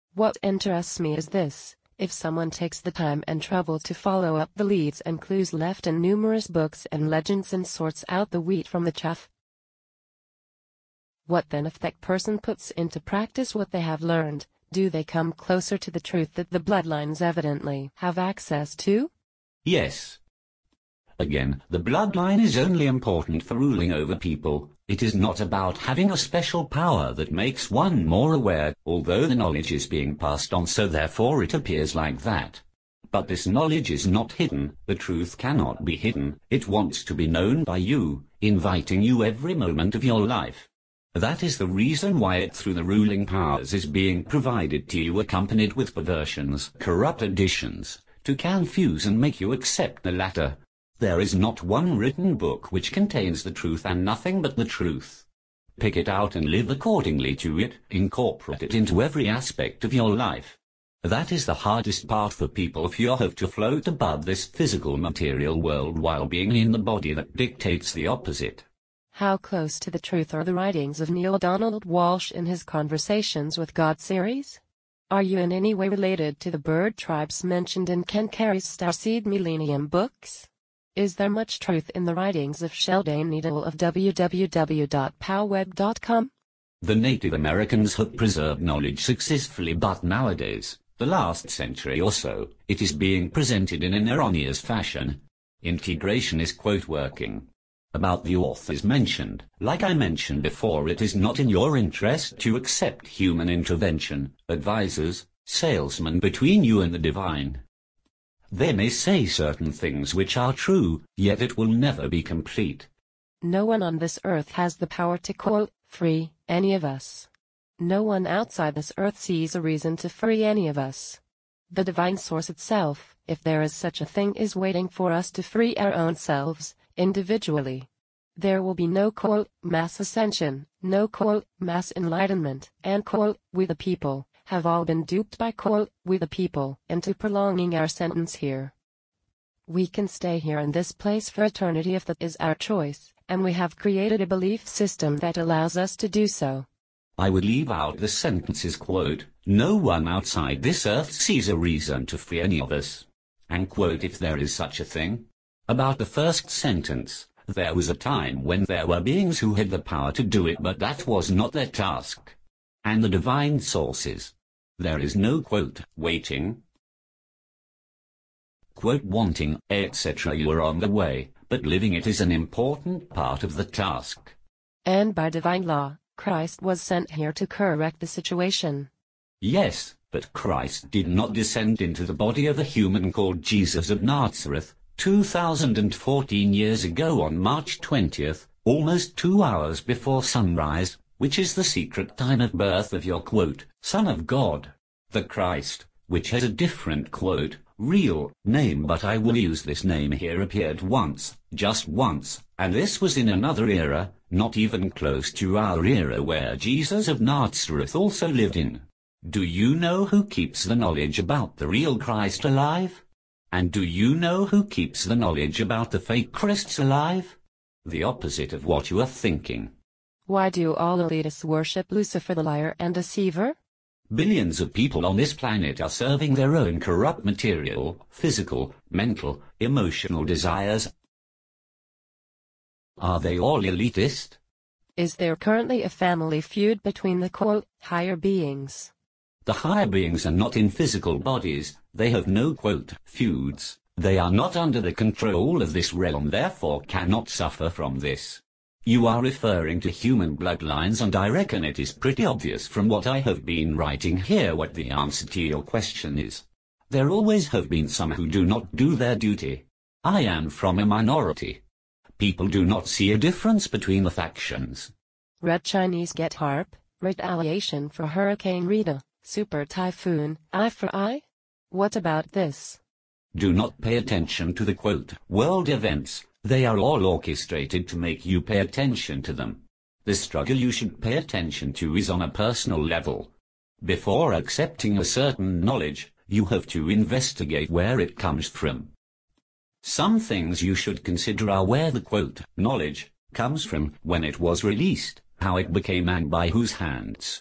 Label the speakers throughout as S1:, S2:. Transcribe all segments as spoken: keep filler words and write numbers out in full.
S1: What interests me is this: if someone takes the time and trouble to follow up the leads and clues left in numerous books and legends and sorts out the wheat from the chaff, what then if that person puts into practice what they have learned? Do they come closer to the truth that the bloodlines evidently have access to?
S2: Yes. Again, the bloodline is only important for ruling over people. It is not about having a special power that makes one more aware, although the knowledge is being passed on, so therefore it appears like that. But this knowledge is not hidden. The truth cannot be hidden. It wants to be known by you, inviting you every moment of your life. That is the reason why it through the ruling powers is being provided to you, accompanied with perversions, corrupt additions, to confuse and make you accept the latter. There is not one written book which contains the truth and nothing but the truth. Pick it out and live accordingly to it, incorporate it into every aspect of your life. That is the hardest part for people if you have to float above this physical material world while being in the body that dictates the opposite.
S1: How close to the truth are the writings of Neale Donald Walsch in his Conversations with God series? Are you in any way related to the bird tribes mentioned in Ken Carey's Starseed Millennium books? Is there much truth in the writings of Sheldon Needle of w w w dot powweb dot com?
S2: The Native Americans have preserved knowledge successfully, but nowadays, the last century or so, it is being presented in an erroneous fashion. Integration is quote working. About the authors mentioned, like I mentioned before, it is not in your interest to accept human intervention, advisors, salesmen between you and the divine. They may say certain things which are true, yet it will never be complete.
S1: No one on this earth has the power to quote, free any of us. No one outside this earth sees a reason to free any of us. The divine source itself, if there is such a thing, is waiting for us to free our own selves, individually. There will be no quote, mass ascension, no quote, mass enlightenment, and quote, we the people have all been duped by quote, we the people, into prolonging our sentence here. We can stay here in this place for eternity if that is our choice, and we have created a belief system that allows us to do so.
S2: I would leave out the sentences quote, no one outside this earth sees a reason to free any of us, and quote, if there is such a thing. About the first sentence, there was a time when there were beings who had the power to do it, but that was not their task. And the divine sources. There is no quote, waiting, quote, wanting, et cetera. You are on the way, but living it is an important part of the task.
S1: And by divine law, Christ was sent here to correct the situation.
S2: Yes, but Christ did not descend into the body of a human called Jesus of Nazareth, two thousand fourteen years ago on March twentieth, almost two hours before sunrise, which is the secret time of birth of your quote, Son of God. The Christ, which has a different quote, real name, but I will use this name here, appeared once, just once, and this was in another era, not even close to our era where Jesus of Nazareth also lived in. Do you know who keeps the knowledge about the real Christ alive? And do you know who keeps the knowledge about the fake Christs alive? The opposite of what you are thinking.
S1: Why do all elitists worship Lucifer the liar and deceiver?
S2: Billions of people on this planet are serving their own corrupt material, physical, mental, emotional desires. Are they all elitist?
S1: Is there currently a family feud between the quote, higher beings?
S2: The higher beings are not in physical bodies. They have no quote, feuds. They are not under the control of this realm, therefore cannot suffer from this. You are referring to human bloodlines, and I reckon it is pretty obvious from what I have been writing here what the answer to your question is. There always have been some who do not do their duty. I am from a minority. People do not see a difference between the factions.
S1: Red Chinese get harp, retaliation for Hurricane Rita, super typhoon, eye for eye? What about this?
S2: Do not pay attention to the quote, world events. They are all orchestrated to make you pay attention to them. The struggle you should pay attention to is on a personal level. Before accepting a certain knowledge, you have to investigate where it comes from. Some things you should consider are where the quote, knowledge, comes from, when it was released, how it became, and by whose hands.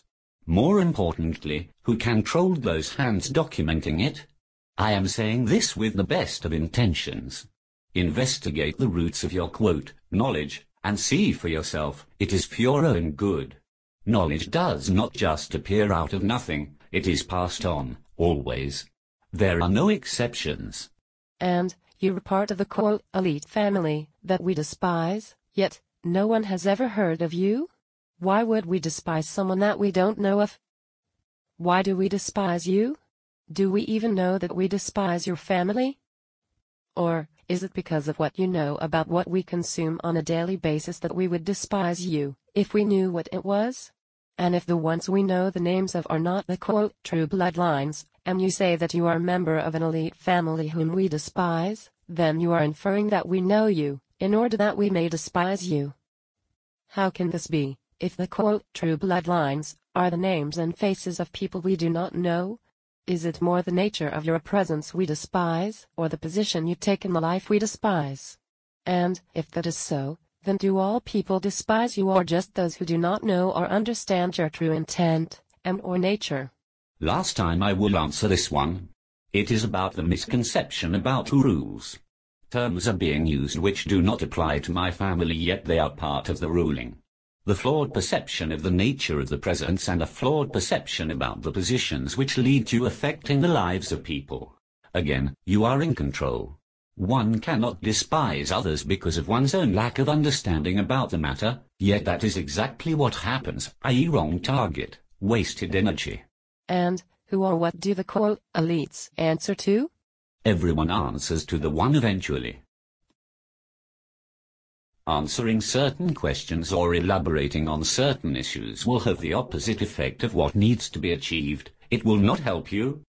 S2: More importantly, who controlled those hands documenting it? I am saying this with the best of intentions. Investigate the roots of your quote, knowledge, and see for yourself, it is for your own good. Knowledge does not just appear out of nothing, it is passed on, always. There are no exceptions.
S1: And, you are part of the quote, elite family, that we despise, yet, no one has ever heard of you? Why would we despise someone that we don't know of? Why do we despise you? Do we even know that we despise your family? Or, is it because of what you know about what we consume on a daily basis that we would despise you, if we knew what it was? And if the ones we know the names of are not the quote, true bloodlines, and you say that you are a member of an elite family whom we despise, then you are inferring that we know you, in order that we may despise you. How can this be, if the quote, true bloodlines, are the names and faces of people we do not know? Is it more the nature of your presence we despise, or the position you take in the life we despise? And, if that is so, then do all people despise you, or just those who do not know or understand your true intent, and or nature?
S2: Last time I will answer this one. It is about the misconception about rules. Terms are being used which do not apply to my family, yet they are part of the ruling. The flawed perception of the nature of the presence and a flawed perception about the positions which lead to affecting the lives of people. Again, you are in control. One cannot despise others because of one's own lack of understanding about the matter, yet that is exactly what happens, that is wrong target, wasted energy.
S1: And, who or what do the quote, elites answer to?
S2: Everyone answers to the one eventually. Answering certain questions or elaborating on certain issues will have the opposite effect of what needs to be achieved. It will not help you,